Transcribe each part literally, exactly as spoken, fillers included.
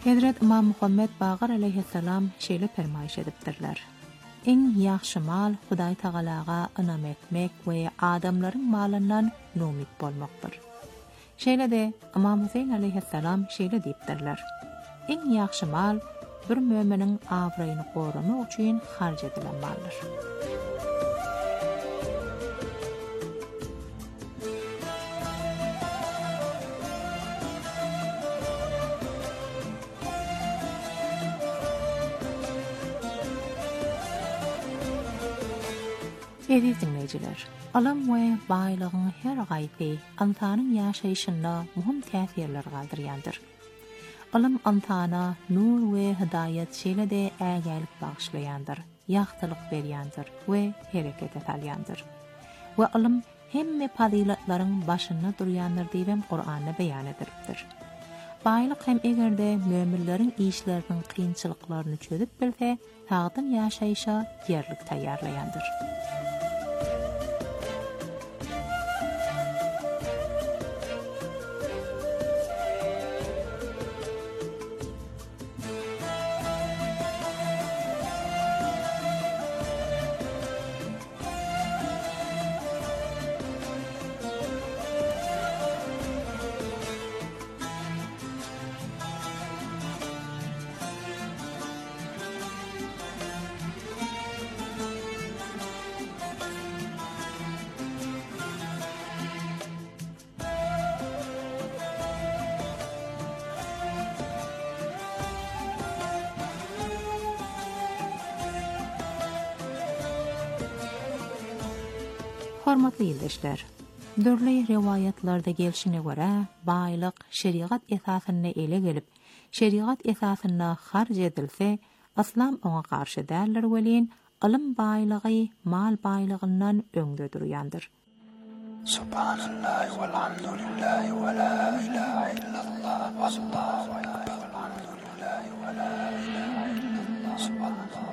Hazrat İmam Muhammed Baqir aleyhisselam şeýle fermaýş edipdirler. Eň ýaxşy mal Hudaý Tagalaga ynam etmek we adamlaryň malyndan numit bolmakdyr. Şeýle de İmam Husayn aleyhisselam şeýle diýipdirler. Eň ýaxşy mal bir möminiň awraýyny goramak üçin harj edilen maldyr. Aziz dinleyijiler, alam we baýlygyň her gaýty insanyň ýaşaýyşynda muhim täsirler galdyrýandyr. Alam insana nur we hidayet şeýle de ägälik bagşlaýandyr, ýagtylyk berýändir we hereket etýändir. We alam hemme fazilatlaryň başynda durýandyr diýip Qur'anda beýan edilipdir. Baýlyk hem egerde möminleriň işleriniň kynçylyklaryny çözüp bilse, tagdyn ýaşaýyşa ýerlik taýýarlaýandyr. Hormatly ýoldaşlar, dörli riwayatlerde gelşine göre baýlyk şeriat esasyna ele gelip, şeriat esasyna harj edilse, aslam oňa garşy däller welin, ilm baýlygy mal baýlygyndan öňde durýandyr. Subhanallah walhamdulillah wa la ilaha illallah wallahu akbar walhamdulillah wa la ilaha illallah subhanallah.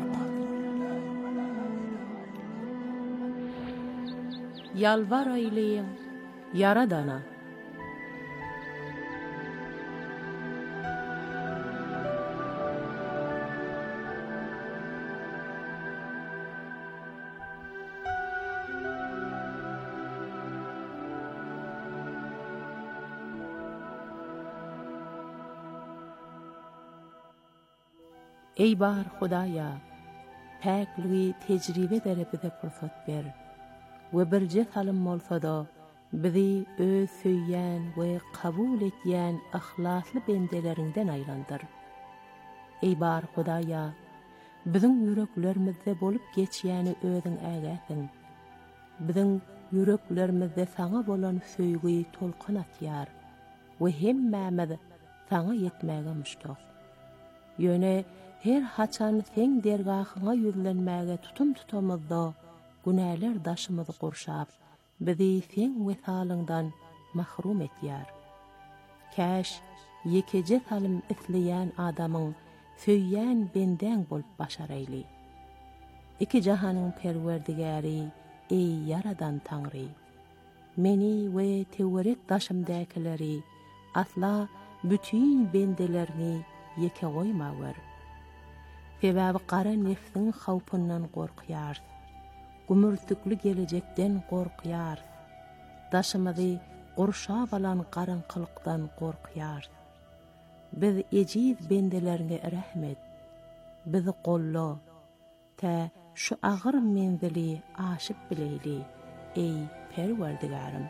Yalvar ayleyin Yaradana. Ey bar Hudaýa, päkligi tejribe derepide fursat ber. We birje salim bolsa-da bizi öz söýýän we kabul etýän ihlasly bendeleriňden aýlandyr. Ey bar Hudaýa, biziň ýüreklerimizde bolup geçýäni özüň ägäsiň. Biziň ýüreklerimizde saňa bolan söýgi tolkun atýar we hemmämiz saňa ýetmäge muştak. Ýöne her haçan seň dergahyňa ýüzlenmäge tutum tutamyzda günäler daşymyzy gurşap, bizi seň wesalyňdan mahrum etýär. Käş, ýekeje salim isleýän adamyň söýýän benden bolup başaraýly. Iki jahanyň perwerdigäri, ey yaradan Taňry, meni we tewerek daşymdakyleri asla bütün bendelerini ýeke goýmawar. Sebäbi gara nefsiň hawpyndan gorkýar. Gümürtükli gelecekden gorkýar. Daşymyzy gurşap alan garynqylykdan gorkýar. Biz ejiz bendelerine rahmet. Bizi golla. Ta şu agyr menzili aşyp bileyli. Ey Perwerdigarim.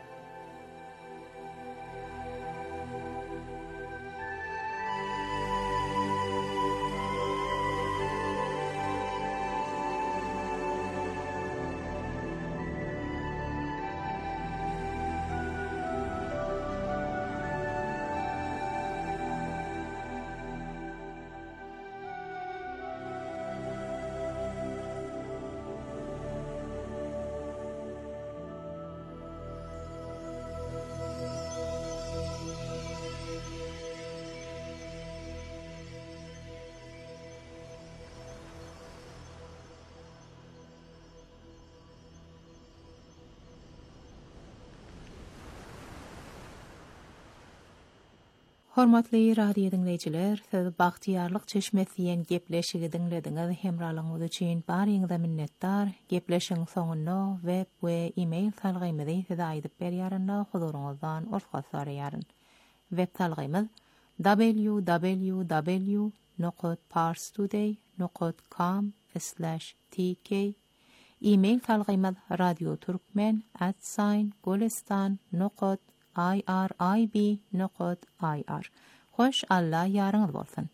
Hormatly radio dinleyijiler, siz bagtiyarlyk çeşmesiýen gepleşigi dinlediňiz. Hemralygyňyz üçin baryňyza minnetdar. Gepleşiň soňunda web we e-mail salgymyzy size aýdyp berýärinde huzuruňyzdan urfat soraýaryn. Web salgymyz w w w nokta parstoday nokta com slash t k. E-mail salgymyz radioturkmen at golestan nokta irib nokta ir. Hoş Allah yarınız bolsun.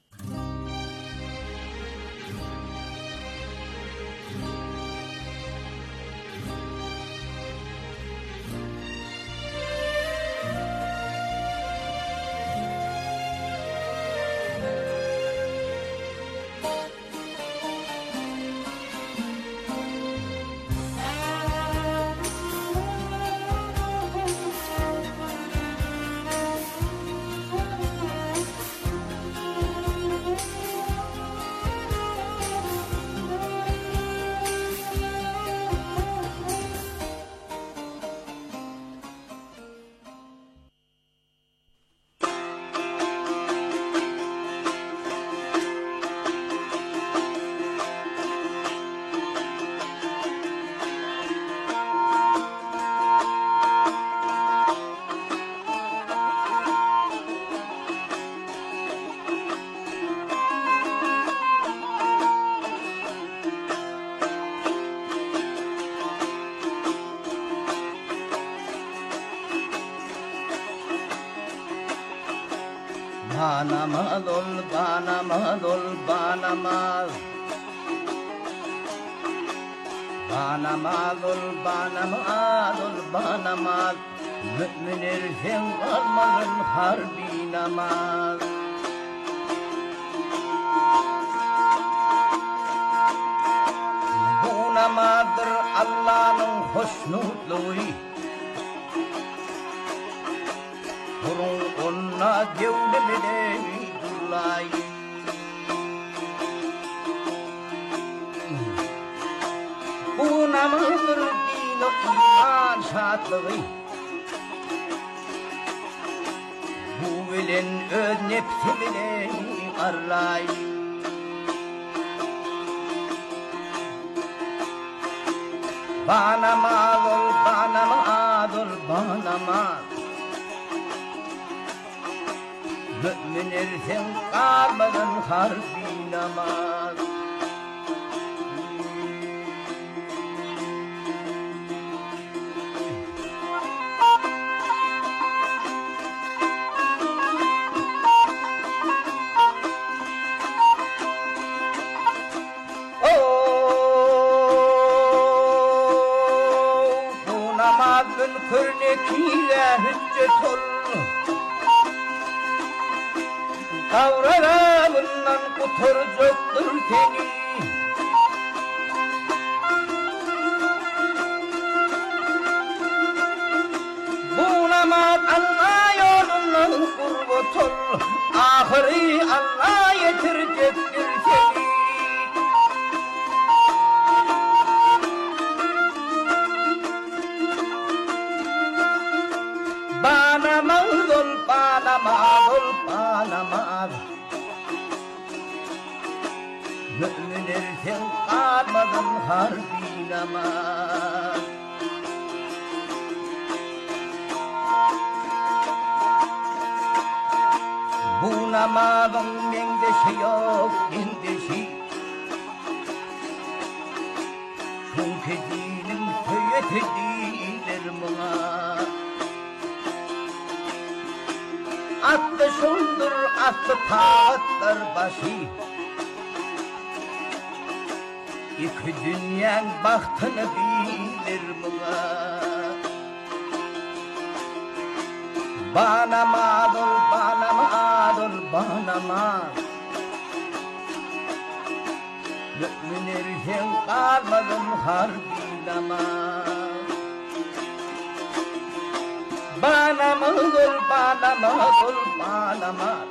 Banamaz ol, banamaz ol, banamaz. Banamaz ol, banamaz ol, banamaz. Mümin erken kalmazın harbi namaz. Bu namazdır Allah'ın hoşnutluğu. Kurun onna devlemede durlay. Bu namazdır din-i iman şadlığı. Bu bilen öz nefsi bilen arlay. Banamaz ol, banamaz ol, banamaz. Mümin erken kalmadın harbi namaz. Oh, bu namazın körnekiyle hüccet ol. Kavramından kurtaracaktır seni. Bu namaz Allah yolundan kurbat ol. Ahiri Allah yetirecektir seni. Banamaz ol, banamaz ol, banamaz. Mümin erken kalmadın harbi namaz. Bu namazın mendeşi yok, mendeşi. Çünkü dinin söyletediler bana. Atlı şundur, atlı tağıttır başı. İki dünyanın bahtını bilir buna. Banamaz ol, banamaz ol, banamaz. Mümin erken kalmadın harbi namaz. Banamaz ol, banamaz ol, banamaz.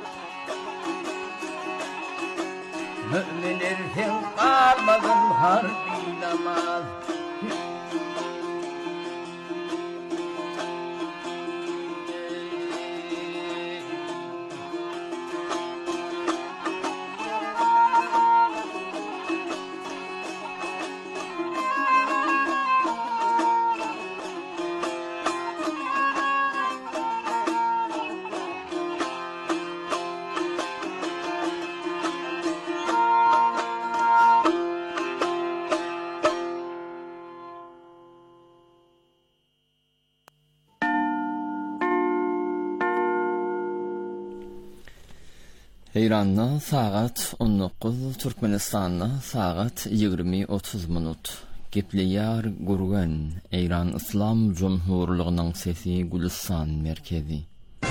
Mümin erken kalmadın harbi namaz. İran'da saat on dokuz, Türkmenistan'da saat yigirmi otuz minut. Gepliyar gurgan, İran İslam Cumhurluğu'nun sesi Gülistan merkezi.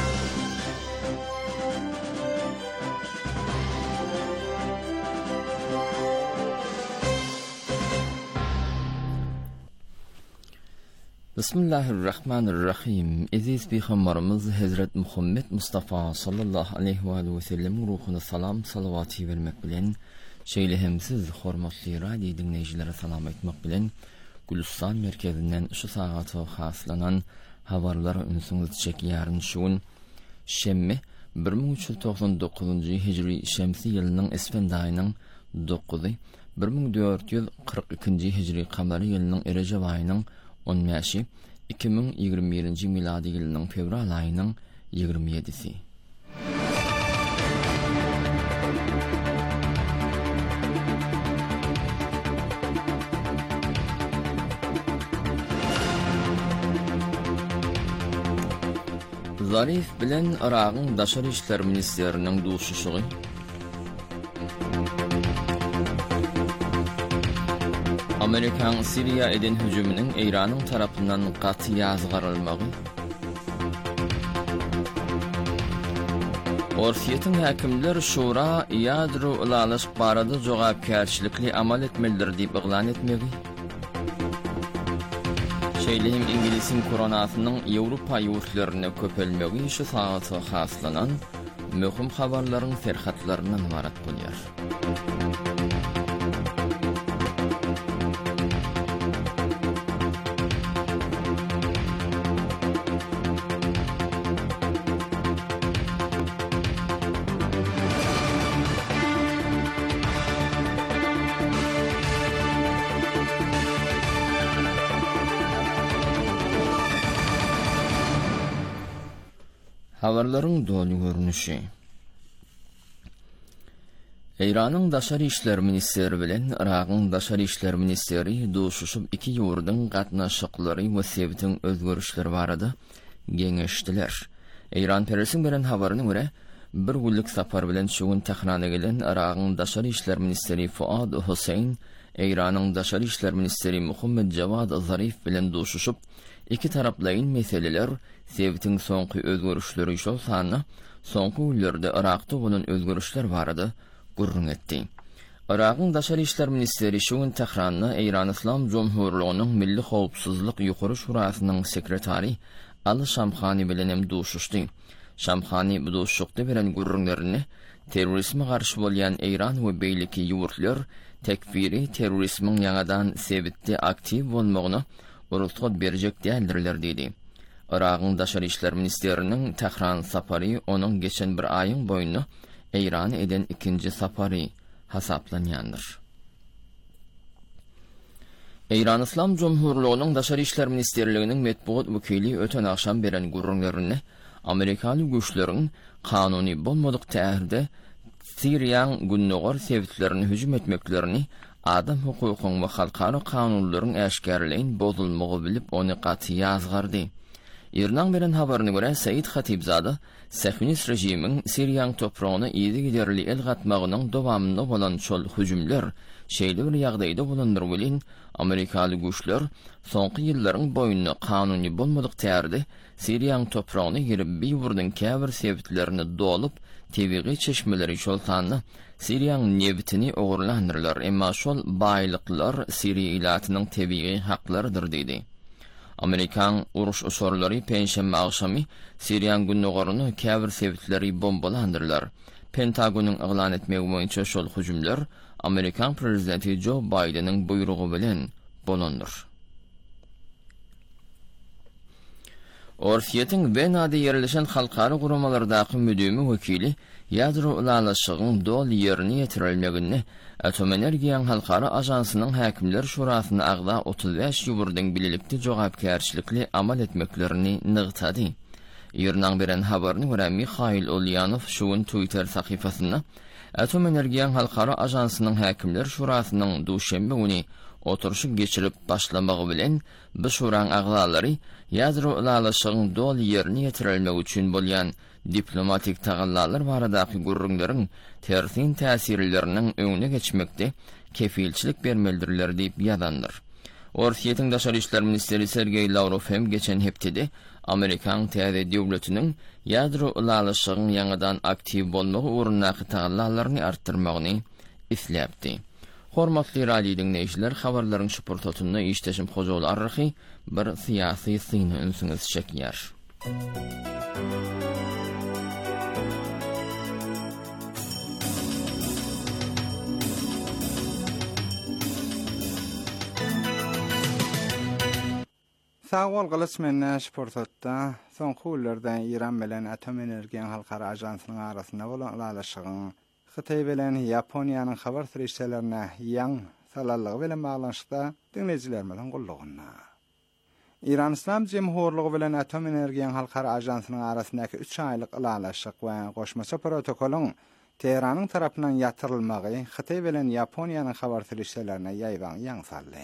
Bismillahirrahmanirrahim. Aziz peygamberimiz Hazret Muhammed Mustafa sallallahu aleyhi ve sellem ruhuna salam salavati vermek bilen şeýlehemsiz hormatly radio dinleýjilere salam etmek bilen Gülistan merkezinden şu saata haslanan habarlara ünsüňiz çekýäryn şuň şemme bir ming üç yüz toksan dokuzunji hijri şemsi ýylynyň esfend aýynyň dokuzy bir ming dört yüz kırk ikinji hijri kamary ýylynyň Erejep aýynyň on beşi iki ming ýygrimi birinji miladi ýylynyň fevral aýynyň ýygrimi ýedisi. Zarif bilen Iraqyň Daşary işler ministriniň duşuşugy Amerikan Siriya eden hüjümüniň Iranyň tarapyndan gaty ýazgarylmagy, Orsiýetiň häkimler şura ýadro ulalyş barada jogapkärçilikli amal etmelidir diýip iglan etmegi, şeýlehim İngilisiň koronasynyň Ýewropa ýurtlaryna köpelmegi şu saata haslanan möhüm habarlaryň serhatlaryndan ibarat bolýar. Habarlaryň dolu görnüşi. Iranyň Daşary işler ministri bilen Irakyň Daşary işler ministri duşuşup iki ýurdyň gatnaşyklary we sebitiň özgörüşleri barada geňeşdiler. Iran Peresiň beren habaryna görä, bir günlük sapar bilen şuň Tehrana gelen Irakyň Daşary işler ministri Fuad Husayn, Iranyň Daşary işler ministri Muhammed Javad Zarif bilen duşuşup iki taraplayın meseleler sebitiň soňky özgörüşleri şol sany soňky günlerde Irakda bolan özgörüşler barada gurrun etdi. Irakyň Daşary işler ministri şuň Tehranyň İran İslam Cumhurluğunyň Milli Howpsuzlyk Ýokary Şurasynyň sekretary Ali Shamkhani bilen hem duşuşdy. Shamkhani bu duşuşykda beren gurrunlaryny terrorizme garşy bolýan İran we beýleki ýurtlar tekfiri terrorizmiň ýanadan sebitde aktiv bolmagyny urutgat berjek däldirler dedi. Irakyň Daşary işler ministriniň Tehran sapary onuň geçen bir aýyň boýunda İran eden ikinji sapary hasaplanýandyr. İran İslam Cumhurluğunyň Daşary işler ministrliginiň medpuat wekili öten akşam beren gurrunlaryny Amerikaly güýçleriň kanuny bolmadyk tähirde Siriýaň günnäger sebitlerini hüjüm etmeklerini adam hukukyň we halkara kanunlaryň äşkärliğin bozulmagy bilip ony gaty ýazgardy. İran beren habaryna görä Said Khatibzada Sahunist rejimiň Siriýaň topragyna ýedi giderli el gatmagynyň dowamında bolan şol hüjümler şeýle bir ýagdaýda bolandyr bilen Amerikaly güýçler soňky ýyllaryň boýunda kanuny bolmadyk tähirde Siriýaň topragyna girip bir ýurdun käbir sebitlerini dolup tebiği çeşmeleri şol sany Siriýaň nebitini ogurlandyrlar, emma şol baýlyklar Siriýa ilatynyň tebiği haklarydyr dedi. Amerikan uruş usurlary penşembe akşamy Siriýaň günnägerini käbir sebitleri bombalandyrlar. Pentagonyň iglan etmegi boýunça şol hüjümler Amerikan prezidenti Joe Biden'in buyruğu bilen bolandyr. Orsiýetiň Wenada ýerleşen halkara guramalardaky müdümi wekili ýadro ulalyşygyň dol ýerine ýetirilmegini Atom Energiýaň halkara ajansynyň häkimler şurasyna agda otuz beş ýurdyň bilelikli jogapkärçilikli amal etmeklerini nygtady. Ýernaň beren habaryny görä Mikhail Ulyanov şuň Twitter sahypasynda Atom Energiýaň halkara ajansynyň häkimler şurasynyň duşembe güni oturuşy geçirip başlamagy bilen bu şuraň agdalary ýadro ulalyşygyň dol ýerine ýetirilmegi üçin bolýan diplomatik tagallalar baradaky gurrunlaryň tersin täsirleriniň öňüne geçmekde kefilçilik bermelidirler diýip ýazandyr. Orsiýetiň daşary işler ministeri Sergey Lavrov hem geçen heptede Amerikan täze döwletiniň ýadro ulalyşygyň ýangydan aktiw bolmagy uğrundaky tagallalaryny artdyrmagyny isläpdi. Hormatly radio dinleýijiler, habarlaryň şuportatyny işteşim Hojaly Arryhy bir syýasy syny ünsüňiz çekýär. Sağol gylysmenne şuportatda soňky İran bilen Atom Energiýa Halkara Ajansynyň arasynda bolan ulalyşygyň Xitay bilen Ýaponiýanyň habar süreçlerine ýaň salallygy bilen baglanşykda dinleýijilerimiň gullugyna. İran İslam Jemhurlygy bilen Atom Energiýa Halkara Ajansynyň arasyndaky üç aýlyk ulalyşyk we goşmaça protokoluň Teheranyň tarapyndan ýatyrylmagy Xitay bilen Ýaponiýanyň habar süreçlerine ýaýban ýaň saldy.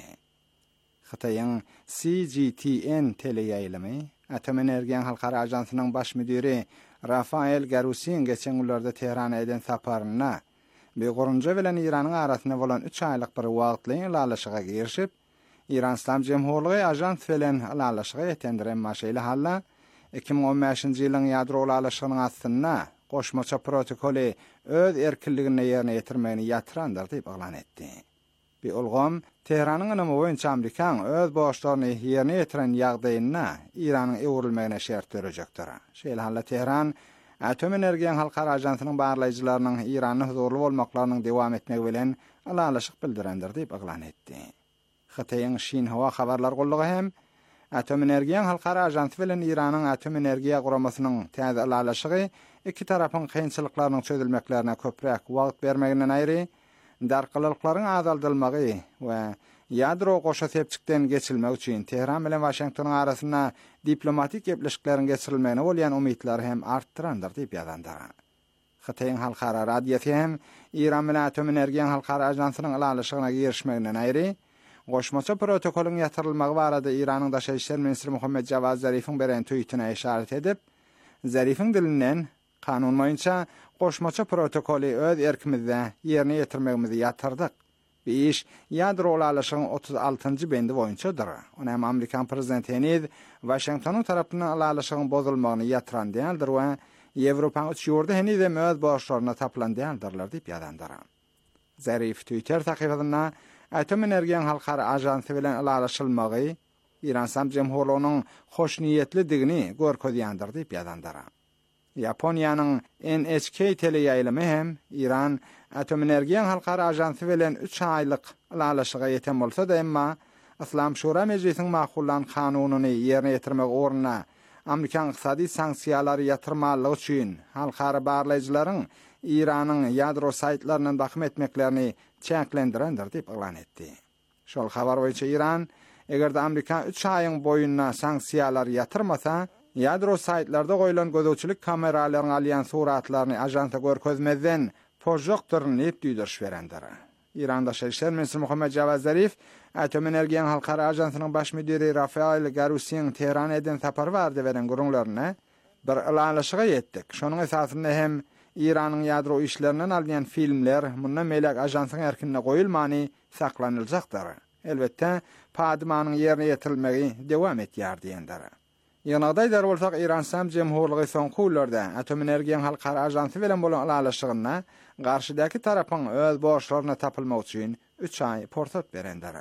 Xitayın C G T N teleýaýlymy Atom Energiýa Halkara Ajansynyň baş müdiri Rafael Garusin geçen günlerde Teherana eden saparyna bir gorunca bilen İranyň arasynda bolan üç aýlyk bir wagtly ulalyşyga girişip, İran İslam Jemhurlygy ajans bilen ulalyşyga ýetendiren maşaýly halla iki bin on beşinji ýylyň ýadro ulalyşygynyň aslynda goşmaça protokoly öz erkinligini ýerine ýetirmegini ýatyrandyr diýip elan etdi. Bir ulgam Teheranyň ynamy boýunça Amerikan öz boşlaryny ýerine ýetiren ýagdaýyna İranyň öwrülmegine şert berejekdir. Şeýle halla Teheran Atom Energiýa Halkara Ajansynyň barlaýjylarynyň Iranyň huzurly bolmaklarynyň dowam etmegi bilen alalyşyk bildirendir diýip elan etdi. Xitaýyň Şinhua habarlar gollugy hem Atom Energiýa Halkara Ajansy bilen Iranyň atom energiýa guramasynyň täze alalyşygy iki tarapyň kynçylyklarynyň çözülmeklerine köprek wagt bermeginden aýry darqalyklaryň azaldylmagy we ýadro goşa sepçikden geçilmek üçin Teheran bilen Washington arasynda diplomatik gepleşikleriň geçirilmegine bolýan umytlar hem artdyrandyr diýip ýazandyr. Xitaýyň halkara radiýasy hem İran bilen Atom Energiýa Halkara Ajansynyň alalyşygyna girişmeginden aýry goşmaça protokoluň ýatyrylmagy barada İranyň daşary işler ministri Muhammed Javad Zarifiň beren tweetine işaret edip, Zarifiň dilinden kanun boýunça goşmaça protokoly öz erkimizde ýerine ýetirmegimizi ýatyrdyk. Bu iş ýadro ulalyşygyň otuz altynjy bendi boýunçadyr. Onam Amerikan prezidenti henüz Washington tarapyndan ulalyşygyň bozulmagyny ýatyran däldir we Ýewropaň üç ýurda henüz de öz boşlaryna tapylan däldirler diýip ýazandyr. Zarif Twitter sahypasynda Atom Energiýa Halkara Ajansy bilen ulalyşylmagy İran İslam Jemhurlygynyň hoşniýetlidigini görkezýändir diýip ýazandyr. Ýaponiýanyň N H K teleýaýlymy hem İran Atom Energiýa Halkara Ajansy bilen üç aýlyk ulalyşyga ýeten bolsa da emma İslam Şura Meclisiň makullan kanunyny ýerine ýetirmek orna Amerikan iqtisadi sanksiýalary ýatyrmalygy üçin halkara barlaýjylaryň İranyň ýadro saýtlarynyň daxym etmeklerini çäklendirendir diýip elan etdi. Şol habar boýunça İran egerde Amerika üç aýyň boýunna sanksiýalar ýatyrmasa, ýadro saýtlarda goýulan gözöçilik kameralaryň alýan suratlaryny ajansa görkezmezden projektorun ýetdiýdir berendir. İran daşary işler ministri Muhammed Javad Zarif Atom Energiýa Halkara Ajansynyň baş müdiri Rafael Garusin Teherana eden sapar bardy beren gurunlaryna bir ulalyşyga ýetdik. Şonuň esasynda hem İranyň ýadro işlerinden alýan filmler mundan melek ajansyň erkinine goýulmany saklanyljakdyr. Elbetde padmanyň ýerine ýetirilmegi dowam etýär diýendir. Ýanagdaý dar bolsak İran İslam Jemhurlygy soňky ýyllarda Atom Energiýa Halkara Ajansy bilen bolan ulalyşygyna garşydaky tarapyň öz boşlaryna tapylmak üçin üç aý portat berendir.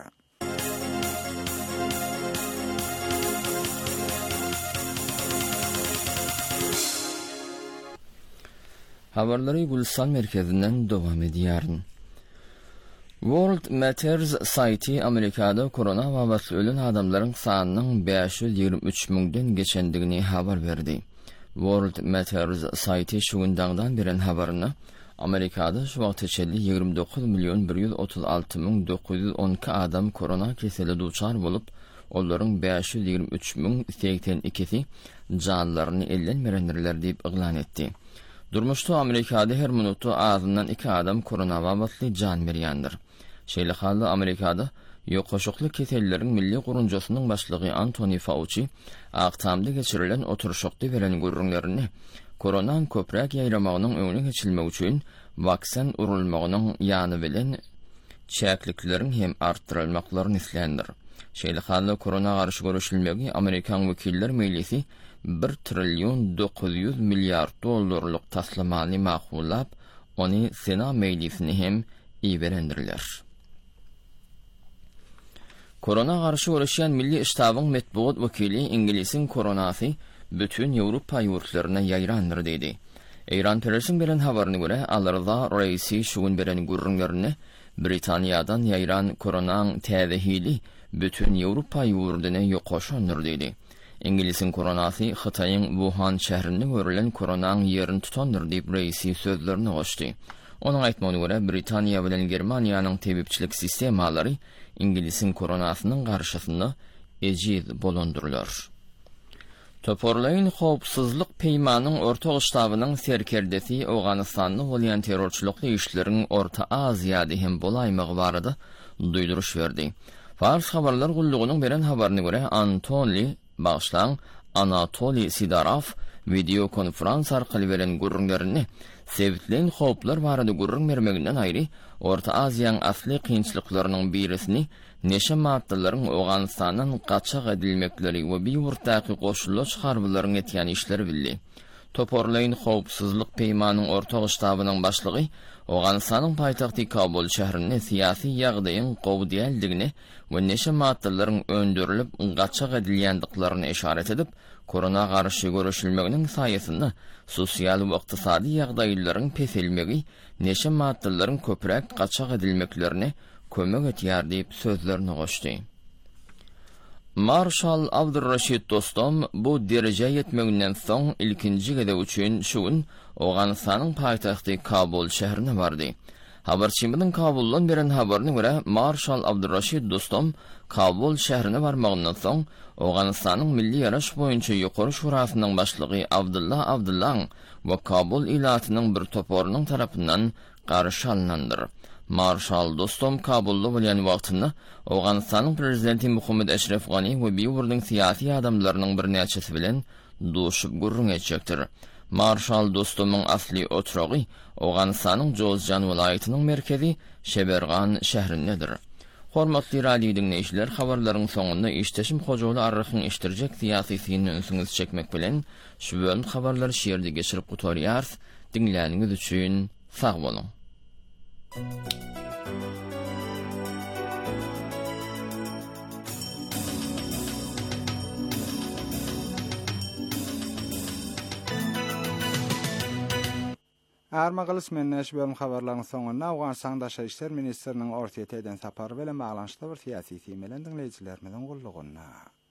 Habarlary Gülsan merkezinden dowam edýär. World Matters saýty Amerikada korona wabasy ölen adamlaryň sanynyň beş ýüz ýigirme üç müňden geçendigini habar berdi. World Matters saýty şu gündagdan beren habaryny Amerikada şu wagt içinde ýigirme dokuz milyon bir ýüz otuz alty müň dokuz ýüz on iki adam korona keseli duçar bolup, olaryň beş ýüz ýigirme üç müň seksen ikisi janlaryny ellenmerendirler diýip elan etdi. Durmuşda Amerikada her minutu ağzından iki adam korona wabasy jan berýändir. Şeýle halda Amerikada ýokoşukly keselleriň milli gurunjasynyň başlygy Anthony Fauci akşamda geçirilen oturuşokda beren gurrunlaryny koronan köprek ýaýramagynyn öňüne geçilmegi üçin vaksin urulmagynyň ýany bilen çäkliklerin hem artdyrylmaklaryny islendir. Şeýle korona garşy görüşilmegi Amerikan wekiller meclisi bir trilyon dokuz yüz milyard dollarlyk taslamany maqullap, ony Sena meclisine hem iýerendirler. Korona garşy görüşýän Milli Iştabyň metbuat wekili İngilisin koronasy bütün Ýewropa ýurtlaryna ýaýrandyr dedi. Eýran Pressiň beren habaryna görä, alarda reisi şugun beren gurrunlaryny Britaniýadan ýaýran koronaň täzehili bütün Ýewropa ýurduny ýokaşandyr dedi. İngilisin koronasy Hytaýyň Wuhan şäherinde görülen koronaň ýerini tutandyr diýip reisi sözlerini goşdy. Onun aýtmagyna görä, Britaniýa bilen Germaniýanyň tebipçilik sistemalary İngilisin koronasynyň garşysyny ejiz bolundurlar. Toporlaýyn howpsuzlyk peýmanyň orta ştabynyň serkerdesi Awganystanyň bolýan terrorçylykly işleriň Orta Aziýada hem bolaýmagy barada duýduruş berdi. Fars habarlar gullugynyň beren habaryna görä, Antoli Başlan Anatoli Sidarov video konferans arkaly beren gurrunlaryny sebitlen howplar barada gurrun bermeginden aýry Orta Aziýanyň asly kynçylyklarynyň birisini neşe maddalaryň Awganystanyň gaçak edilmekleri we bir ýurtdaky goşulýan harbylaryň etýän işleri bildi. Toporlaýyn howpsuzlyk peýmanyň orta ştabynyň başlygy Awganystanyň paýtagty Kabul şäherinde syýasy ýagdaýyň gowdýaldigini we neşe maddalaryň öndürilip gaçak edilýändiklaryny işaret edip, korona garşy görüşilmeginiň saýasynda sosial we ykdysady ýagdaýlaryň peselmegi neşe maddalaryň köprek gaçak edilmeklerini kömek etýär diýip sözlerini goşdy. Marshal Abdurraşid Dostum bu derece yetmeginden soň ilkinji gede üçin şugun Awganystanyň paýtagty Kabul şäherine bardy. Habarçymyň Kabuldan beren habaryna görä, Marshal Abdurraşid Dostum Kabul şäherine barmagyndan soň Awganystanyň milli ýaraş boýunça ýokary şurasynyň başlygy Abdullah Abdullah we Kabul ilatynyň bir toporunyň tarapyndan garşy alınandyr. Marshal Dostum Kabulda bolýan wagtynda Awganystanyň prezidenti Muhammed Eşref Gani we biýurdyň syýasy adamlarynyň bir näçesi bilen duşup gurrun etjekdir. Marshal Dostumyň asly oturagy Awganystanyň Jowzjan welaýatynyň merkezi Şebergan şäherindedir. Hormatly radio dinleýijiler, habarlaryň soňunda işteşim hojaly arrykyň iştirjek syýasy synyň ünsüňiz çekmek bilen şu bölüm habarlary şeýerde geçirip gutarýar. Dinläniňiz üçin sag bolun. Armaqalys menne şu bölüm habarlaryň soňunda Awganystanyň Daşary işler ministriniň ortaýa eden sapary bilen baglanşykly bir syýasy teýmelen dinleýijilerimiň gullugyna.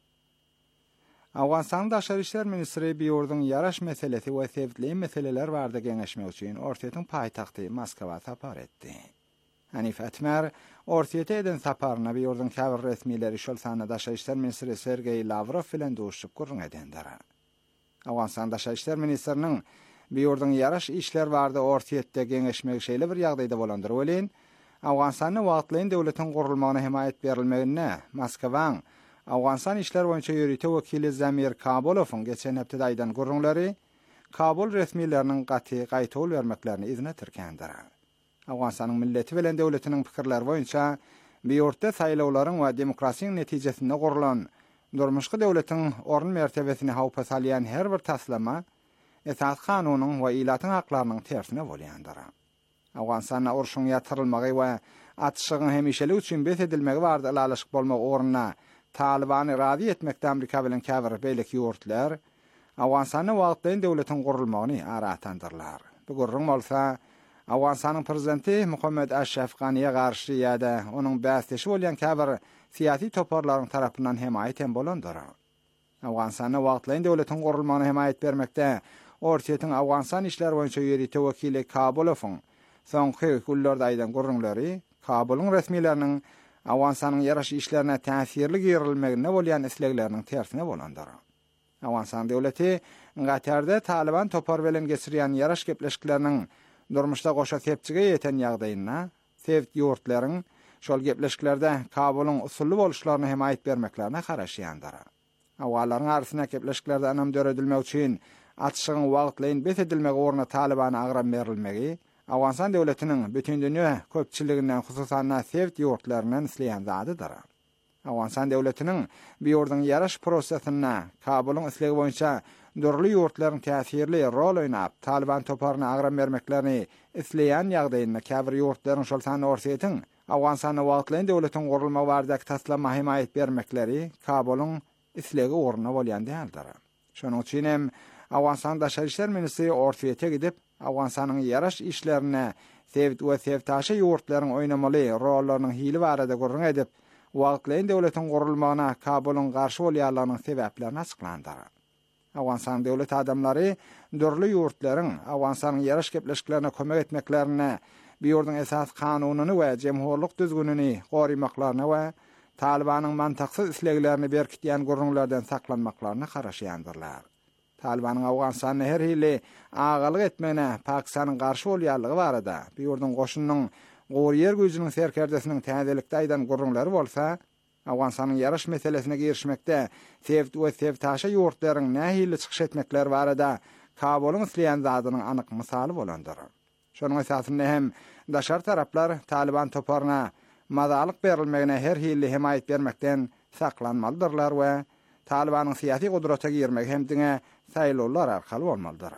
Awganystanyň Daşary işler ministri biýurdyň ýaraş meselesi we sebitli meseleler barada geňeşmek üçin ortaýa paýtagty Moskwa sapar etdi. Hanif Atmar ortaýa eden saparyna biýurdyň käbir resmileri şol sany Daşary işler ministri Sergey Lavrov bilen duşup gurrun edendir. Awganystanyň Daşary işler ministriniň biýurdyň ýaraş işler barada ortaýa geňeşmek şeýle bir ýagdaýda bolandyr welin, Awganystanyň wagtlyň döwletiň gurulmagyna himayet berilmegine Moskwaň Awganystan işler boýunça ýörüte wekili Zamir Kabulowyň geçen hepde aýdan gurrunlary Kabul resmileriniň gaty gaýtol bermeklerini izne türkendir. Awganystanyň milleti bilen döwletiniň pikirleri boýunça biýurtda saýlawlaryň we demokrasiýanyň netijesinde gurulan durmuşky döwletiň orun mertebesini hawpa salýan her bir taslama esas kanunyň we ilatyň haklarynyň tersine bolýandyr. Awganystana urşuň ýatyrylmagy we atşygyň hemişelik üçin bes edilmegi barada alalyşyk bolmak orunyna Talibany razy etmekde Amerika bilen käbir beýlek ýurtlar Awganystanyň wagtlyň döwletiň gurulmagyny aratandyrlar. Bu gurrun bolsa Awganystanyň prezidenti Muhammed Eşref Ganiýe garşy ýa-da onuň bästeşi bolýan käbir syýasy toparlaryň tarapyndan himayet hem bolandyr. Awganystanyň wagtlyň döwletiň gurulmagyna himayet bermekde ortaýa Awganystan işler boýunça ýörüte wekili Kabulowyň soňky gullarda aýdan gurrunlary Kabulň resmileriniň Awganystanyň ýaraş işlerine täsirli girilmegine bolýan islegleriniň tersine bolandyr. Awganystan döwleti Gatarda Taliban topar bilen geçirýän ýaraş gepleşikleriniň durmuşda goşa sepçige ýeten ýagdaýyna sevt ýurtlaryň şol gepleşiklerde Kabulyň usully boluşlaryna himayet bermeklerine garaşýandyr. Awalaryň arasynda gepleşiklerde anam döredilmek üçin atışygyň wagtlaýyn bet edilmegi orna Taliban agram berilmegi, Awganistan döwletiniň bütün dünýä köpçiliginden hususan Sewt ýurtlarynyň isleýän zadydyr. Awganistan döwletiniň bu ýurduň ýaraş prosesine Kabulyň islegi boýunça dörli ýurtlaryň täsirli rol oýnap, Taliban toparyna agram bermeklerini isleýän ýagdaýynda käbir ýurtlaryň şol sany orsaýytyň Awganistanyň wagtlaýyn döwletiň gurulma barada taslama himayet bermekleri Kabulyň islegi orna bolýan däldir. Şonuň üçin hem Awganistan Daşary işler ministri ortaýa gidip Awganistanyň ýaraş işlerine Sewt we Sewtaşy ýurtlaryň oýnamaly rollarynyň hili barada gurrun edip, wagtlaýyn döwletiň gurulmagyna Kabulyň garşy bolýanlygynyň sebäplerini açyklandyr. Awganistan döwlet adamlary dörli ýurtlaryň Awganistanyň ýaraş gepleşiklerine kömek etmeklerine, bu ýurduň esas kanunyny we jemhurlyk düzgünini gorymaklaryna we Talibanyň mantaksyz isleglerini berkitýän gurrunlardan saklanmaklaryna garaşýandyrlar. Talibanyň Awganistanyň her hili agalyk etmegine Pakistanyň garşy bolýanlygy barada, bu ýurduň goşunynyň goýer güýjiniň serkerdesiniň täzelikde aýdan gurrunlary bolsa, Awganistanyň ýaraş meselesine girişmekde Sewt we Sewtaşy ýurtlaryň nähili çykyş etmekleri barada Kabulyň isleýän zadynyň anyk misaly bolandyr. Şonuň esasynda hem daşar taraplar Taliban toparyna mazalyk berilmegine her hili himayet bermekden saklanmalydyrlar we Talibanyň syýasy gudrata girmek hem diňe saýlawlar arkaly bolmalydyr.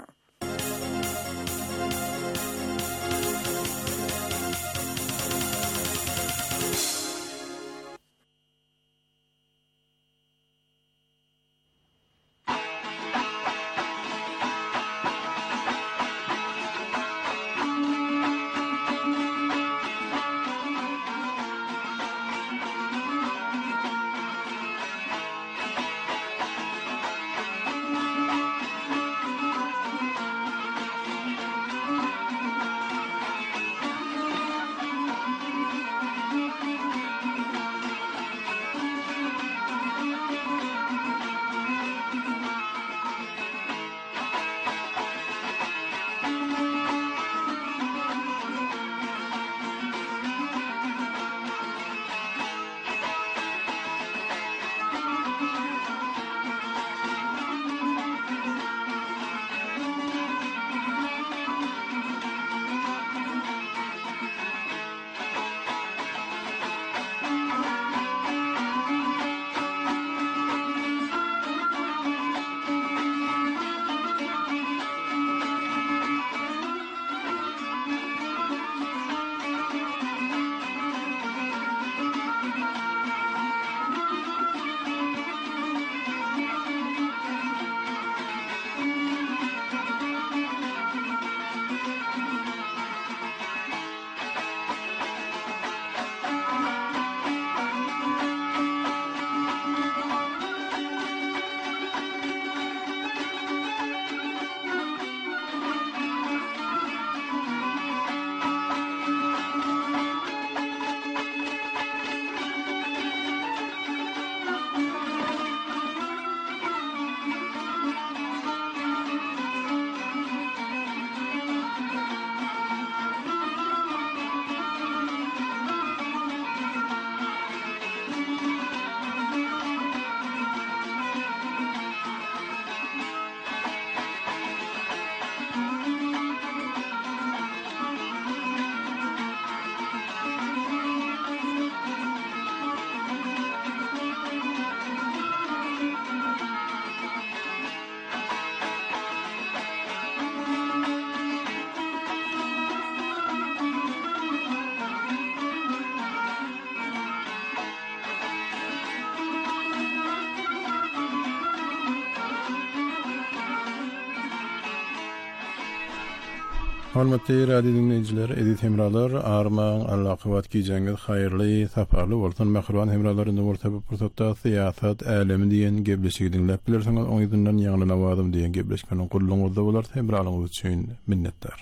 Hormatly radio dinleyijiler, edit hemralar, armaň allaqybat giýjengiz haýyrly, saparly bolsun. Mähruwan hemralaryny orta pursatda syýasat älemi diýen gebleşigi dinläp bilersiňiz, oň ýerden ýaňly nawazym diýen gebleşikiniň gurulmagyzda bolar. Hemralaryňyz üçin minnetdar.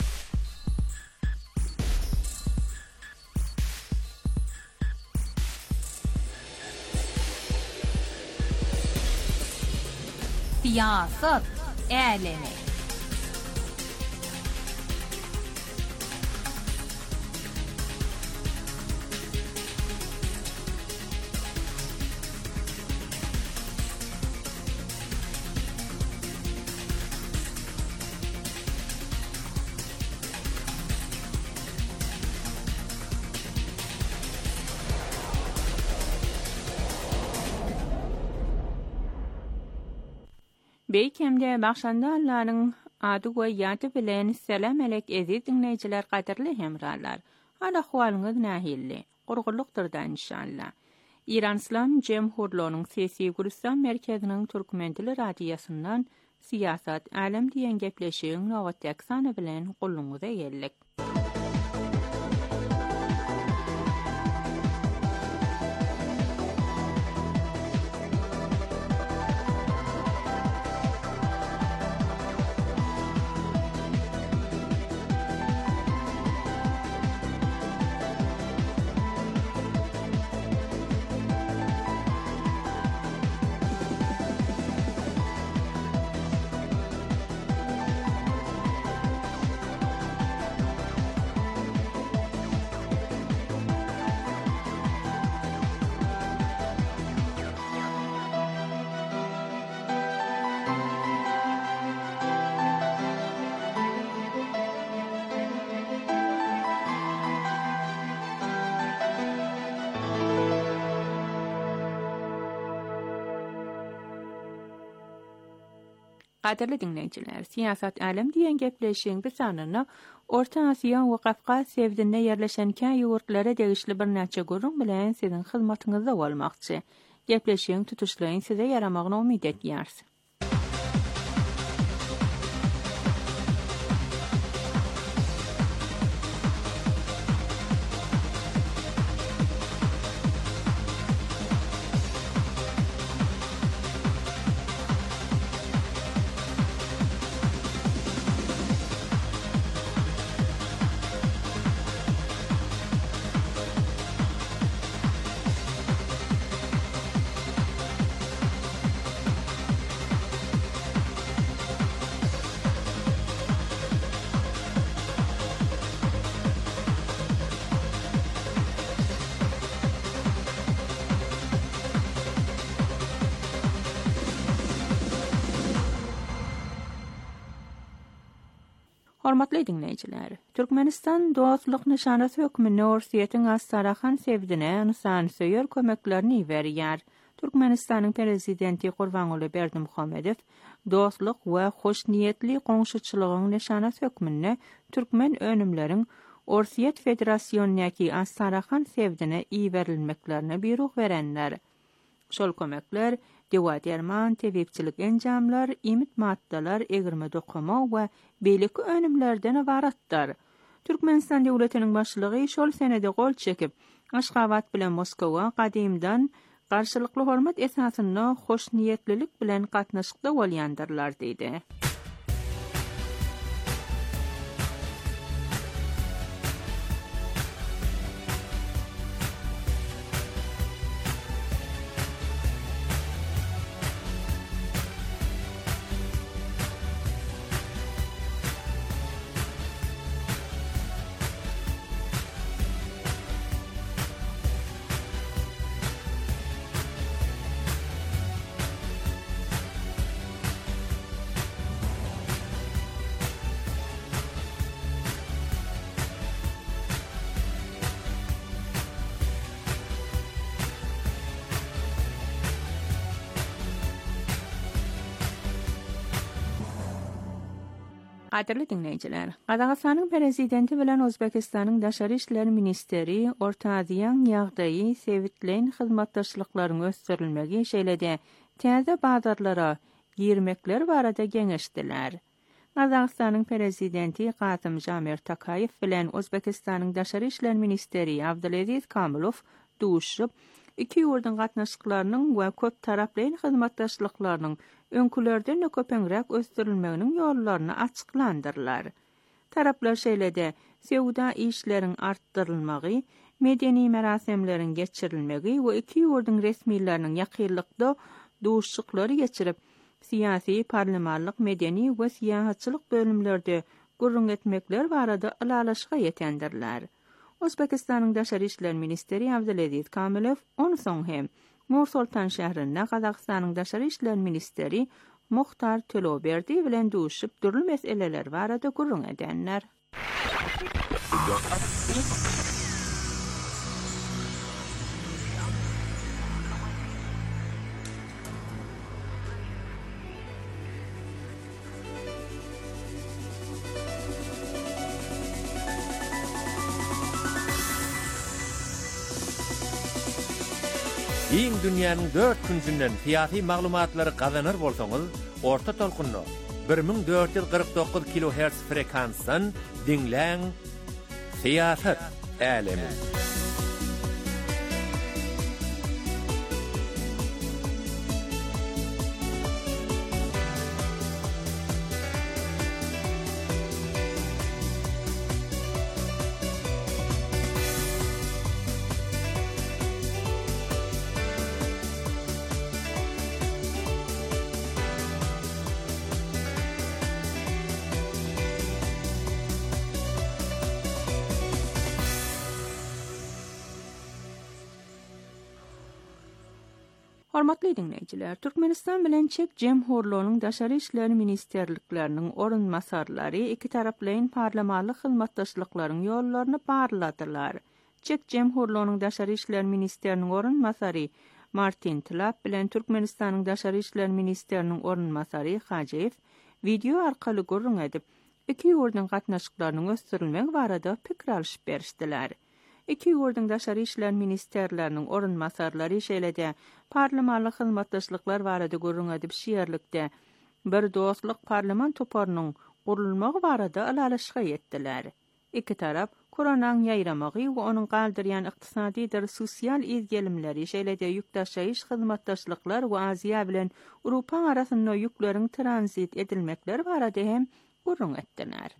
Syýasat älemi. Beýkemde başlandanlaryň ady we ýaty bilen selam elek ezi dinleýijiler gaderli hemralar. Hala ahwalyňyz nähilli? Gurgurlukdyrdan inşallah. İran İslam Cemhurluğu'nun sesi Gülistan merkezinin Türkmen dili radiyasından siyasat, alem diýen gepleşigiň nowatdaky sany bilen goluňyza geldik. Gaderli dinleýijiler, siyasat alem diýen gepleşigiň bir sanyny Orta Asiýa we Kafkas sevdinde yerleşen käy ýurtlara degişli bir näçe gurrun bilen siziň hyzmatyňyzda bolmakçy. Gepleşigiň tutuşlaryň size yaramagyna umyt edýärs. Hormatly dinleýijiler, Türkmenistan dostluk nişanasy hökmüne Orsiýetiň Astarahan sevdine nysan söýür kömeklerini berýär. Türkmenistanyň prezidenti Gurbanuly Berdimuhammedow dostluk we hoş niýetli goňşuçylygyň nişanasy hökmüne türkmen önümleriň Orsiýet Federasiýonyňky Astarahan sevdine iýerilmeklerine buyruq berenler. Şol kömekler dewat derman, tebipçilik enjamlar, imit maddalar, egirme dokuma we beýleki önümlerden ibaratdyr. Türkmenistan döwletiniň başlygy şol senede gol çekip, Aşgabat bilen Moskowa gadymdan garşylykly hormat esasyna hoş niýetlilik bilen gatnaşykda bolýandyrlar diýdi. Gaderli dinleýijiler, Gazagystanyň prezidenti bilen Özbekistanyň Daşary işler ministeri Orta Aziýanyň ýagdaýy sewitlen hyzmatdaşlyklaryň ösdürilmegi şeýlede täze bazarlara girmekler barada geňeşdiler. Gazagystanyň prezidenti Kasym Jomart Tokayew bilen Özbekistanyň Daşary işler ministeri Abdulaziz Kamilov duşup iki ýurduň gatnaşyklarynyň we köp taraply hyzmatdaşlyklarynyň öňkülerden köpeňrek ösdürilmeginiň ýollaryny açyklandyrlar. Taraplar şeýlede sewda işleriň artdyrylmagy, medeni merasimleriň geçirilmegi we iki ýurduň resmiýetleriniň ýakynlykda duşuklary geçirip, siyasi, parlamanlyk, medeni we siýasatçylyk bölümlerde gurrun etmekler barada ilalaşyga ýetendirler. Özbekistanyň Daşary işler ministeri Abdulaziz Kamilov onu soň hem Nur-Sultan şäherinde Gazagystanyň Daşary işler ministeri Muhtar Töleberdi bilen duşup durul meseleler barada gurrun edenler. Iň dünýäniň dört künsünden siyasi maglumatlary gazanır bolsaňyz, orta tolkunno bir ming dört yüz kırk dokuz kilohertz frekansdan dinläň Siyasat Alemi. Hormatly dinleyijiler, Türkmenistan bilen Çek Jemhurluğunyň daşary işler ministerlikleriniň orunmasarlary iki taraplyň parlamanly hyzmatdaşlyklaryň ýollaryny barladylar. Çek Jemhurluğunyň daşary işler ministeriniň orunmasary Martin Tlap bilen Türkmenistanyň daşary işler ministeriniň orunmasary Hajev video arkaly gurrun edip iki ýurdun gatnaşyklarynyň ösdürilmegi barada pikir alşyp berişdiler. İki ýurdun daşary işler ministerleriniň orunmasarlary şeýlede parlamanly hyzmatdaşlyklar barada gurrun edip şeýerlikde bir dostluk parlament toparynyň gurulmagy barada alalaşyga ýetdiler. İki tarap Koronyň ýaýramagy we onuň galdyrýan ykdysady der sosial izgelimleri şeýlede ýükdaşaýyş hyzmatdaşlyklar we Aziýa bilen Urupa arasynda ýükleriň transit edilmekleri barada hem gurrun etdiler.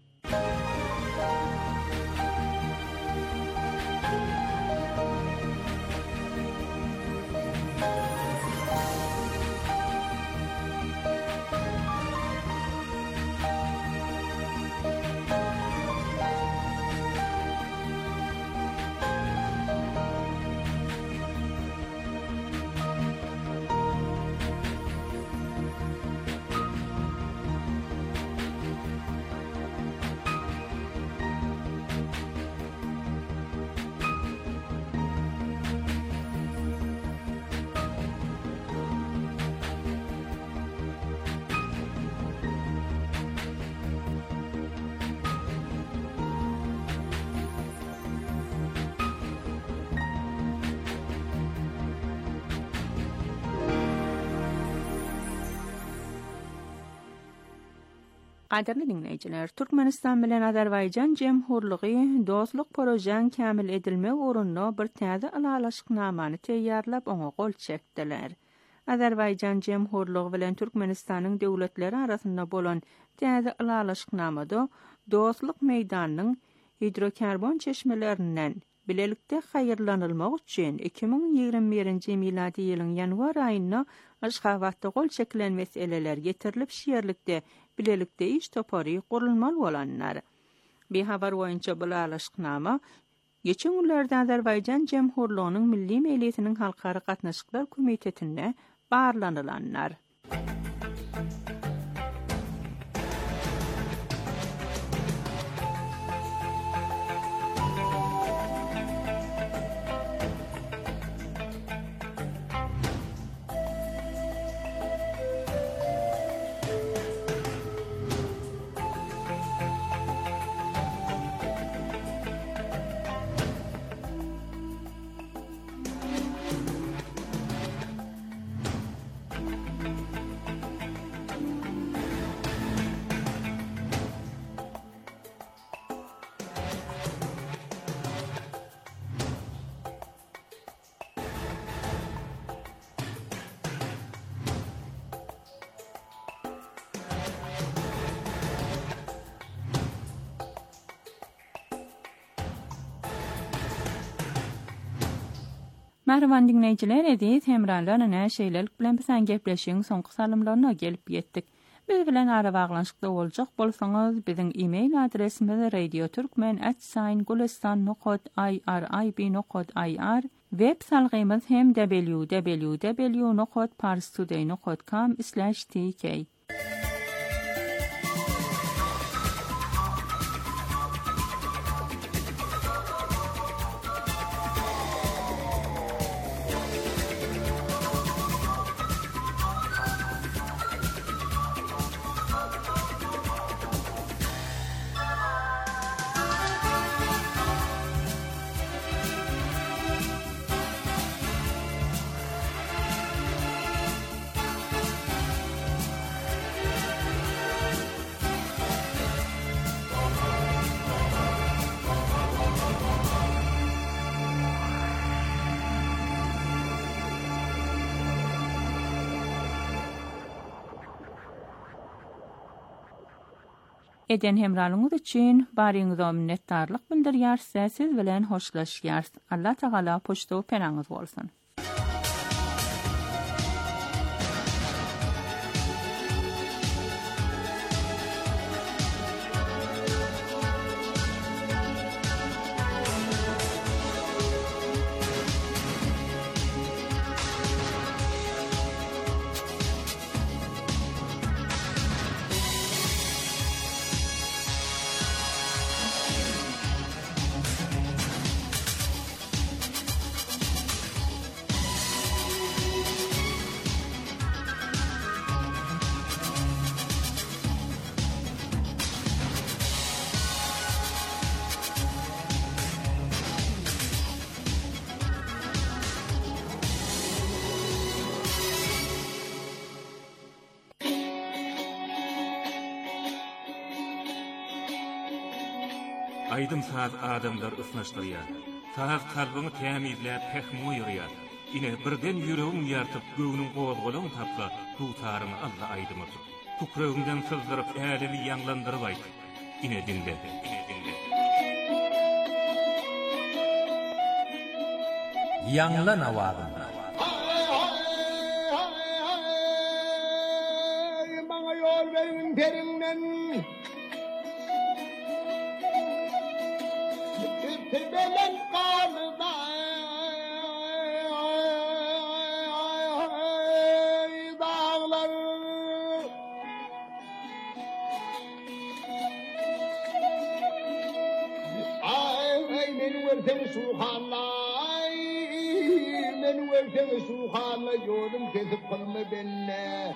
Qadarly dinleyijiler, Türkmenistan bilen Azerbaýjan Jemhurlugy dostluk projen kämil edilmek urunna bir täze alalaşyknamany teýýarlap oňa gol çekdiler. Azerbaýjan Jemhurlugy bilen Türkmenistanyň döwletleri arasynda bolan täze alalaşyknamada dostluk meýdanynyň hidrokarbon çeşmelerinden bilelikde haýyrlanylmak üçin iki ming ýygrimi birinji miladi ýylyň ýanwar aýyna Aşgabatda gol çekilen meseleler getirilip şeýerlikde bilelikde iş topary gurulmaly bolanlar. Bir habar boýunça bu alalaşyknama geçen günlerde Azerbaýjan Jemhurlugynyň Milli Mejlisiniň Halkara Gatnaşyklar Komitetine barlanylanlar. Merhaban dinleyijiler, edis hemrarlaryna näşeýlelik bilen bilen gepleşiň soňky salymlaryna gelip ýetdik. Biz bilen ara baglanşykda boljak bolsaňyz, biziň e-mail adresimiz radioturkmen at gulistan nokta irib nokta ir, web salgymyz hem w w w nokta parstoday nokta com slash t k. eden hemralyňyz üçin baryňyza minnetdarlyk bildirýär. Siz bilen hoşlaşýar. Allah Taala poçta penaňyz bolsun. Aydın saat adamlar ısnaşdırýar. Saat kalbyny tämizläp pehmi ýürýär. Ine birden ýüregiň ýartyp göwüniň gowazgolagyny tapsa, tutaryn Allah aýdymyr. Tukragyndan sızdyryp älebi ýanglandyryp aýt. Ine dinle, ine dinle. Ýanglan awagyn. Maňa ýol berin perinden. Tebelen kalda dağlar ay men versen suhanlay men versen suhanla yolum kesip kalma benne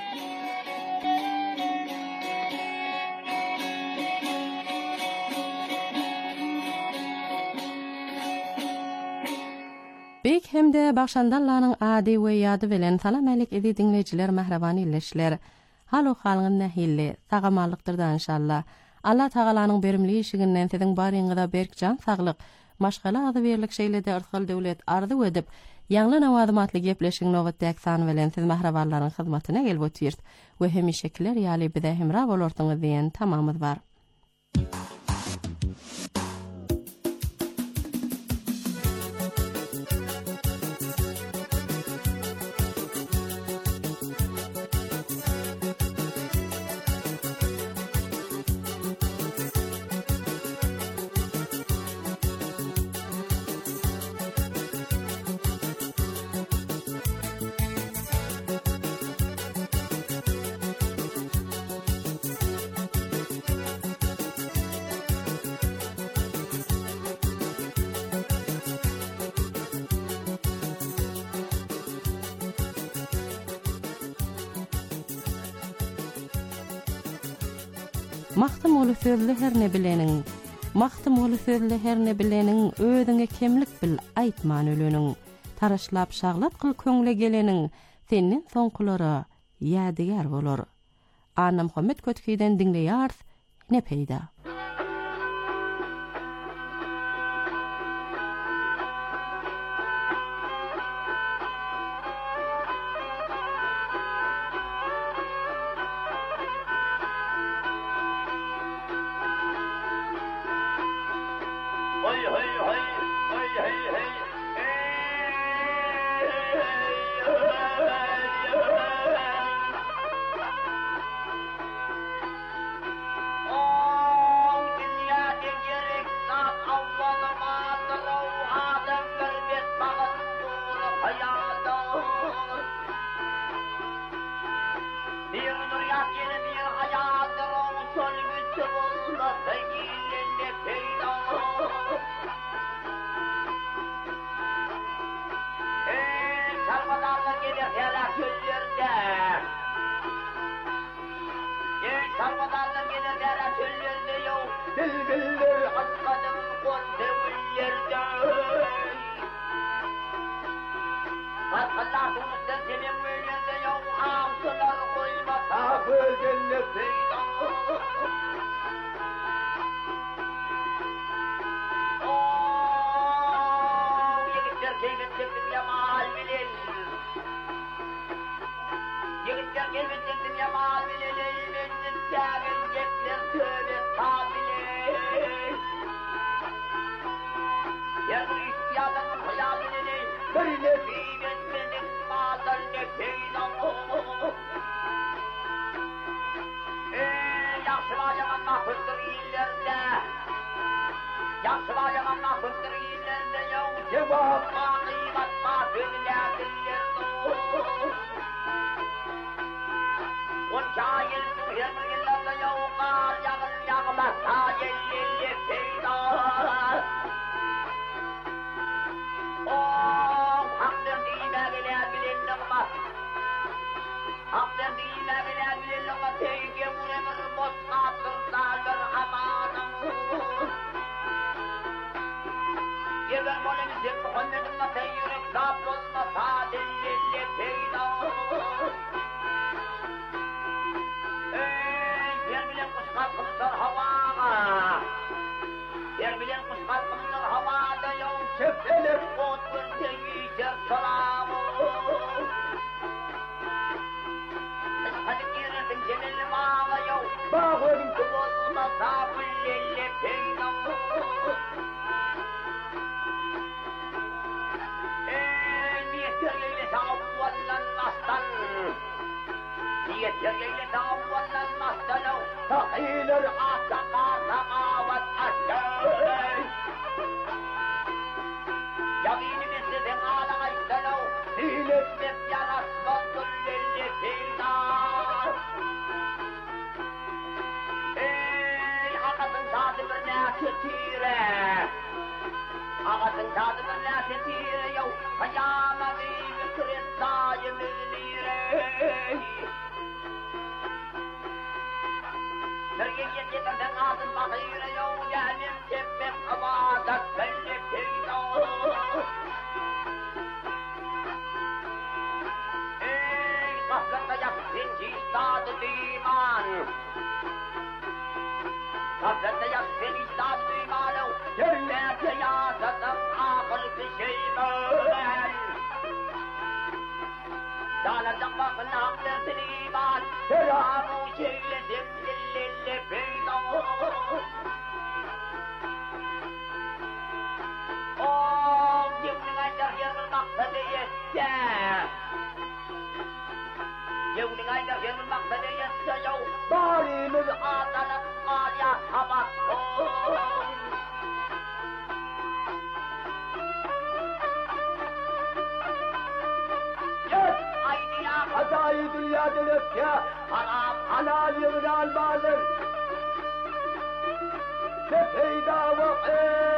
Bek hemde Başandallanyň ady we ýady bilen salam alik edi dinleýijiler, mehribany illeşler. Halo halgyň nähilli, sagamalykdyr da inşallah. Allah Tagalanyň berimli işiginden siziň baryňyza berkjan saglyk, maşgala ady berlik şeýlede arqal döwlet ardy edip, ýanglan awadymatly gepleşiň nowatdaky san bilen siz mehribanlaryň hyzmatyna gelýär. We hemişekler ýaly bide hemra bolardyňyz diýen tamamyz bar. Mahtam olu sözlü her ne bilenin, mahtam olu sözlü her ne bilenin, ödüňe kemlik bil aýtman ölüniň, taraşlap şaglap kıl köňle gelenin, senin soňkulary ýadygar bolar. Anna Muhammed Kötkiden dinleýär, ne peýda. Yigitler gelip geldim ya mal bileleyim, gitler, gitler, bayamanna hındırıyla yav cevap kıymat mahvedillerdir. On çayıl mühemmiyelerde yav kar yağın yağmaz hayelli peyda. Oh, hamdır diyme bilen bilindim bak. Hamdır diyme bilen bilindim bak. Teyge muremin bozkatır saldır amanım. Geber molemizin Muhammed'in da teyyürük sabrolma sadillilli peyda. Ey, yer bilen kuşkal kımsar havana. Yer bilen kuşkal kımsar havada yav çöpteler kutbun teyyişer salamı. Hadi girirsin celil mağa yav bağın kıvılma sabillilli peyda. يتجلى أول المحتلو تحيل العتقى سماوات أشجار يبين بالسبق على عيسلو هيل السب يرس بطل اللي فينا ايه حقا تنساد برناس كتيرة حقا تنساد برناس كتيرة يو حيام غيب كريستاي من نيرة Nereye getirdin ağzın bakıyla yol geldim tembek havada belli peyda. Ey kahrında yaksın cistadı diman. Kahrında yaksın cistadı dimanı. Yerlerde yasadım akıl kişimen. Dağlardan bakın aklısın iman. Selamu şeyledim dillille peyda. Oh, yevnin aydar yerin maksadı yetse. Yevnin aydar yerin maksadı yetse yav. Barimiz atanıp alya tabak ol. Hazayı dünya dönüp ya haram halal yığınan vardır ve peyda vakit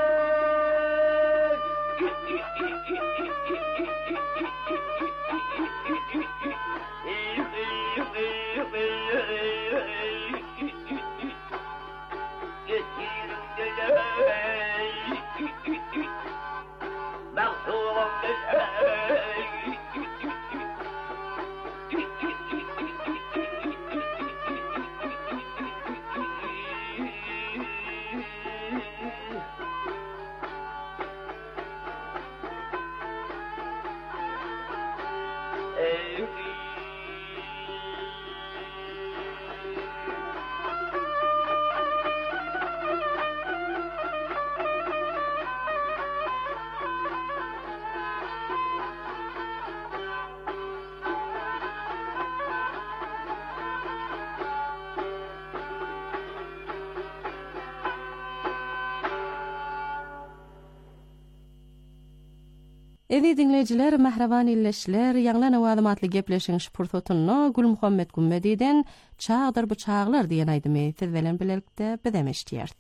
Edi dinleyiciler, mahraban illeşler, yaňlan awadamatly gepleşiňiş pursotuny Gül Muhammed Gummediden çağdır bu çağlar diýen aýdymy siz bilen bilelikde bedemeşdiýär.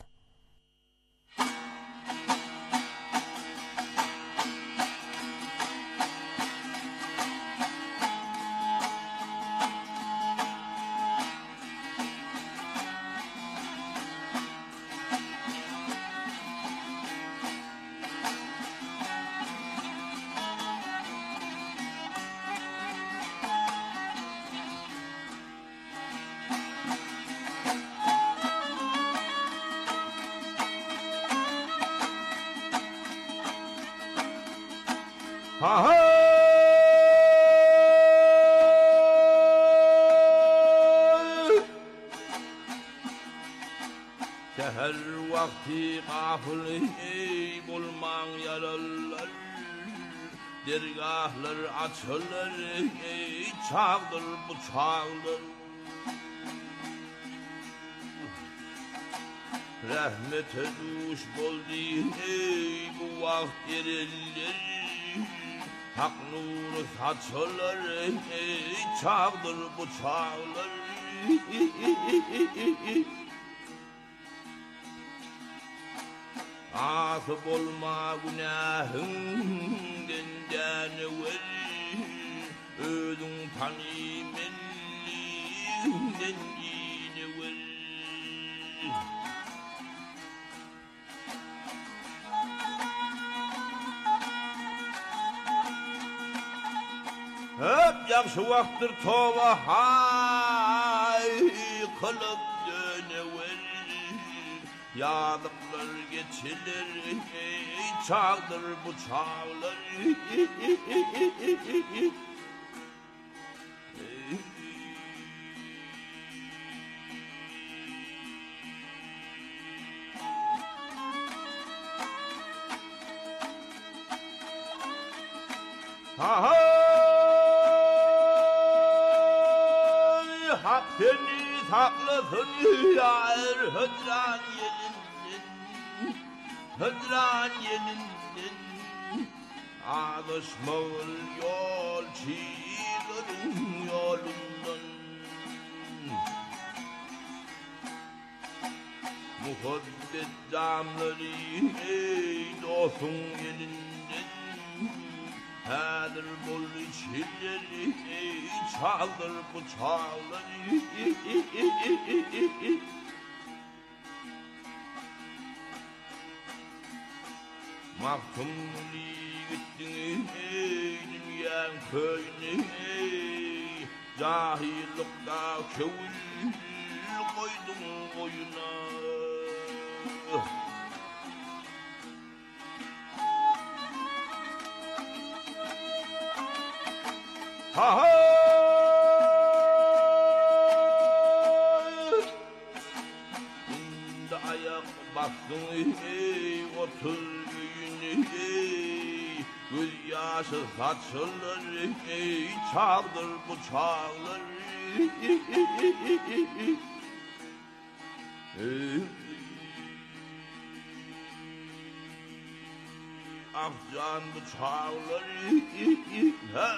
Seher vakti gafil bulman yaralar, dergahlar açılır, çağdır bu çağdır. rahmete duş boldu ey bu vakt ereller hak nuru saçılır ey çağdır bu çağlar asıp olma günahından evvel özün tanımenliğinden yine evvel hep yaxşı vaxtdır tova hay kılıp dönevel yadıklar geçilir ey çağdır bu çağlar ha ha hak seni saklasın yar hıdran yelinden hıdran yelinden alışmalı yol çiğdırın yolundan muhabbet damları ey dostun yelinden hadır bol içilleri ey çaldır bu çağları mahkumli gittin ey dünyanın köyüne ey cahillikta kövül koydun boyuna ha ha indi ayak bastın ey otur güyünü ey göz yaşı saçılır ey çağdır bu çağlar ah can bu çağlar ha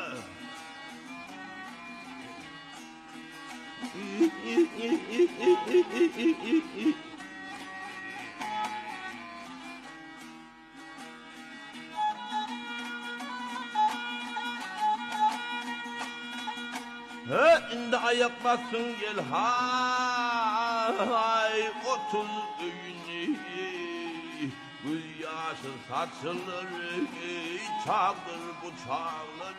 ha indi ayak bassın gel hay otuz öğünü göz yaşı saçılır ey çağdır bu çağlar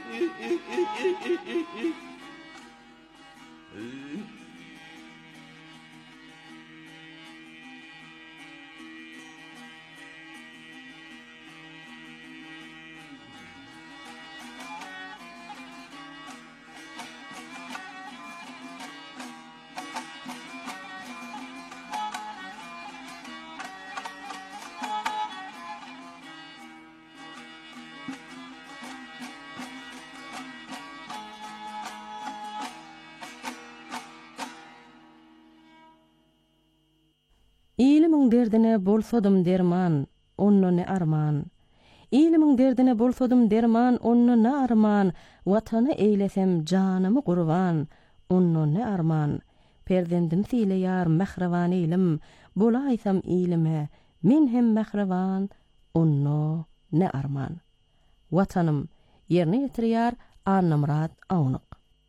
İlimiň derdine bolsodum derman, onno ne arman. İlimiň derdine bolsodum derman, onno ne arman. Watany eýlesem janymy gurban, onno ne arman. Perdendim sile ýar mehrewan ilim, bolaýsam ilime, men hem mehrewan, onno ne arman. Watanym ýerine ýetirýär Annamrat Awnyk.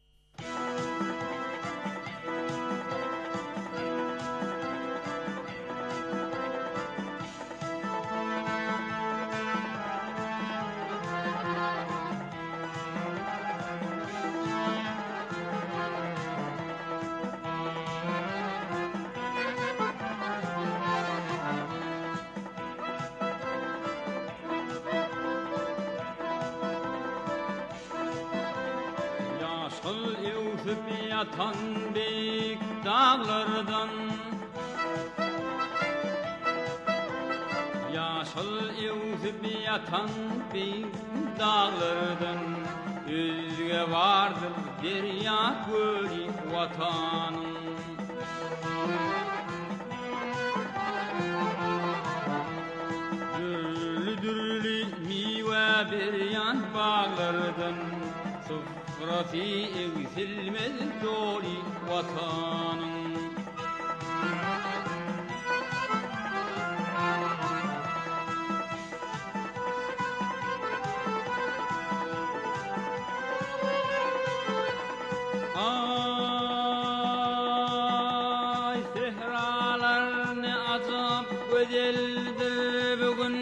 Yatan büyük dağlardan Yaşıl evzip yatan büyük dağlardan Özge vardır derya gölü vatanın Türlü miwe beryan bağlardan Sofrası eksilmez doli vatanın Ay sehralar ne azap güzeldir bugün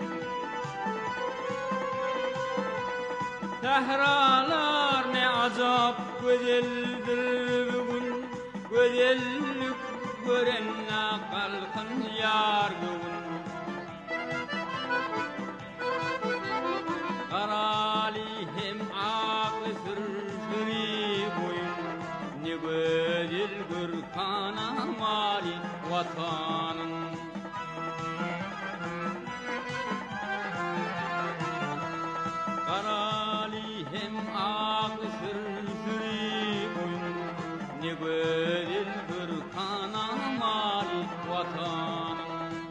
Sehralar ne azap güzeldir bugün Güzellik görenle kalkın yar bugün Karali hem aklı sürsürü boyun Ne güzel gürkana mali vatanın Karali hem aklı sürsürü boyun Ne güzel gürkana mali vatanın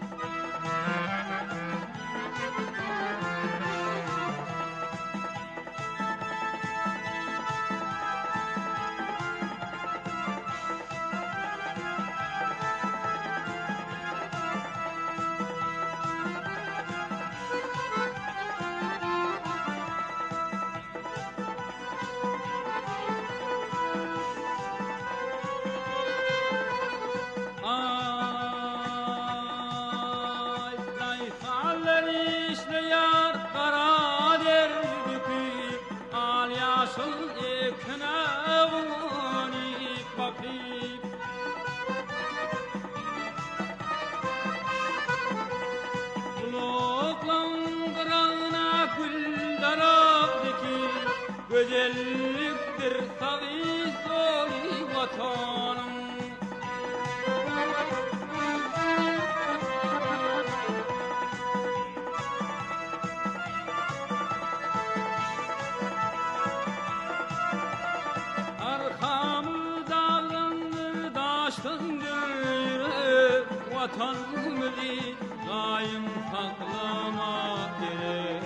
Ay sayfalar işleyar kara derbükü Al yaşıl eknavuni bakip Kulaklandırana gül darabdaki Güzelliktir tabi soli vatanım Arkamı dağlandır daştandır Vatanımı daim saklamak gerek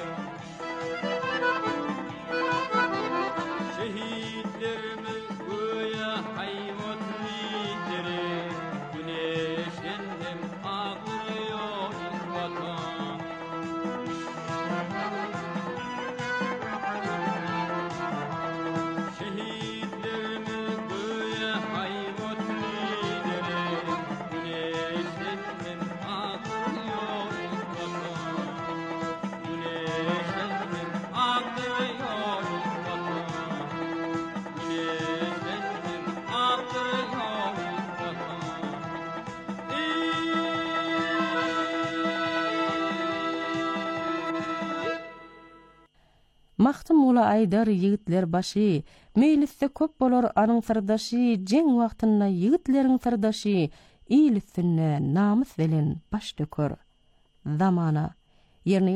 Şehitlerimiz göğe hayvat lideri Güneşten hem ağrıyor vatan Şehitlerimiz göğe hayvat lideri Güneşten hem ağrıyor vatan Güneşten hem ağrıyor vatan Güneşten hem ağrıyor vatan Mahtum ola aydar yigitler başı, meylisse köp bolor anın sırdaşı, jeň wagtynda yigitleriň sırdaşı, iýlisine namys bilen baş dökör. Zamana, ýerine